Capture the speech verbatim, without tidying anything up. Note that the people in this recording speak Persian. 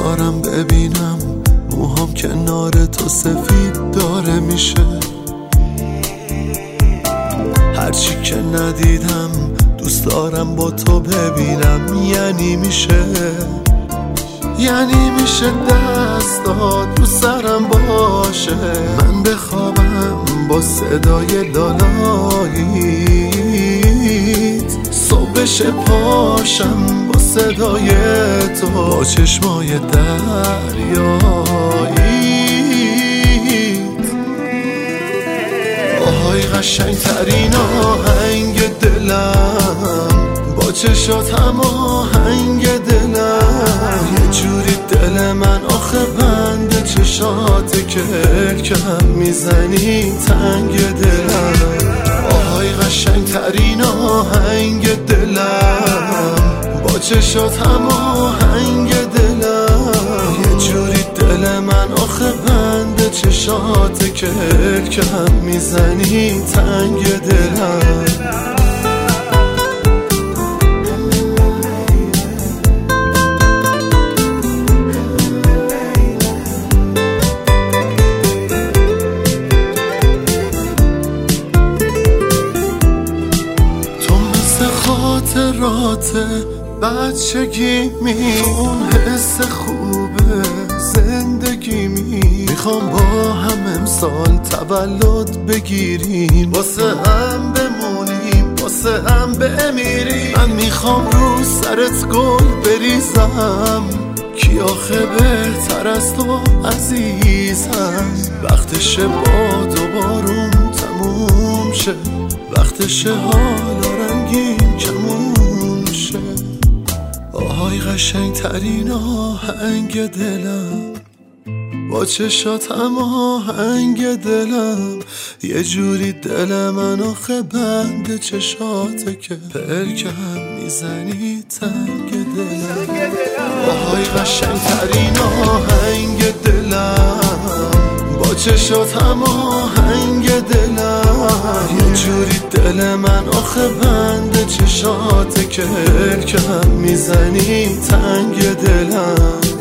دارم ببینم موهام کنار تو سفید داره میشه. هرچی که ندیدم دوست دارم با تو ببینم. یعنی میشه یعنی میشه دست داد رو سرم باشه، من بخوابم با صدای لالاییت، صبح بشه پاشم با صدای تو، با چشمای دریاییت. آهای قشنگ ترین آهنگ دلم، با چشات هم آهنگ دلم. یه جوری دل من آخه بند چشات که کم میزنی تنگ دلم. آهای قشنگ ترین آهنگ دلم، با چشات هم آهنگ دلم. یه جوری دل من آخه بند چشات که کم میزنی تنگ دلم. خاطرات بچگی می، اون حس خوبه زندگی می. میخوام با هم امسال تولد بگیریم، واسه هم بمونیم واسه هم بمیریم. من میخوام رو سرت گل بریزم، کی آخه بهتر از تو عزیزم. وقتشه باد و بارون تموم شه، وقتشه حالا رنگین کمون شه. آهای قشنگ ترین آهنگ دلم، با چشاتم آهنگ دلم. یه جوری دل من آخه بند چشاته که پرکم میزنی تنگ دلم. آهای قشنگ ترین آهنگ دلم، با چشاتم آهنگ دلم. یه جوری دل من آخه بند چشاته که کم میزنی تنگ دلم.